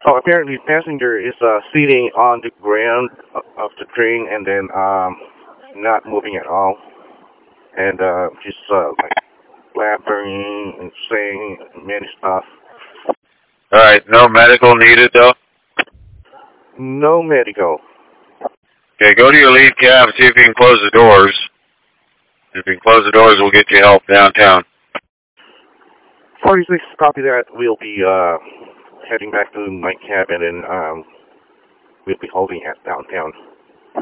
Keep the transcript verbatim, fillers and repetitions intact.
Oh, apparently passenger is uh, sitting on the ground o- of the train and then um, not moving at all, and uh, just uh, like blabbering and saying many stuff. Alright, no medical needed though? No medical. Okay, go to your lead cab and see if you can close the doors. If you can close the doors, we'll get you help downtown. forty-six, copy that. We'll be uh, heading back to my cabin and um, we'll be holding at downtown.